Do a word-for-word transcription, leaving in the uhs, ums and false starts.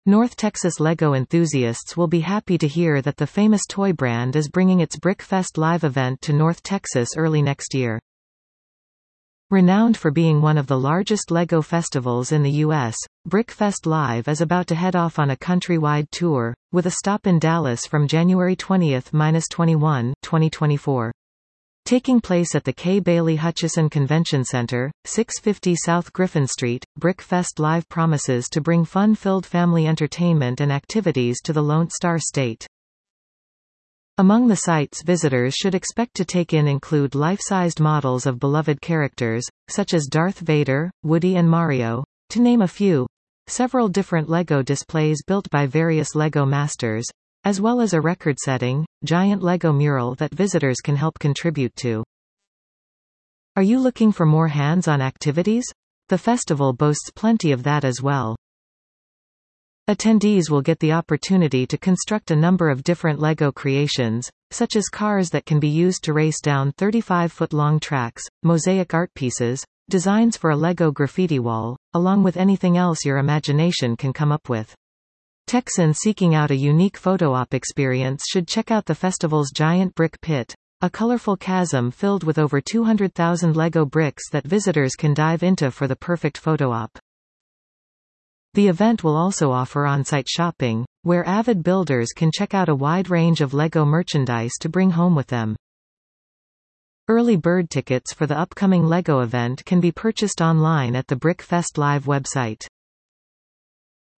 North Texas LEGO enthusiasts will be happy to hear that the famous toy brand is bringing its BrickFest Live event to North Texas early next year. Renowned for being one of the largest LEGO festivals in the U S, BrickFest Live is about to head off on a countrywide tour, with a stop in Dallas from January twentieth to twenty-first, twenty twenty-four. Taking place at the Kay Bailey Hutchison Convention Center, six fifty South Griffin Street, BrickFest Live promises to bring fun-filled family entertainment and activities to the Lone Star State. Among the sights visitors should expect to take in include life-sized models of beloved characters, such as Darth Vader, Woody and Mario, to name a few, several different LEGO displays built by various LEGO masters, as well as a record-setting, giant LEGO mural that visitors can help contribute to. Are you looking for more hands-on activities? The festival boasts plenty of that as well. Attendees will get the opportunity to construct a number of different LEGO creations, such as cars that can be used to race down thirty-five foot long tracks, mosaic art pieces, designs for a LEGO graffiti wall, along with anything else your imagination can come up with. Texans seeking out a unique photo-op experience should check out the festival's giant brick pit, a colorful chasm filled with over two hundred thousand LEGO bricks that visitors can dive into for the perfect photo-op. The event will also offer on-site shopping, where avid builders can check out a wide range of LEGO merchandise to bring home with them. Early bird tickets for the upcoming LEGO event can be purchased online at the BrickFest Live website.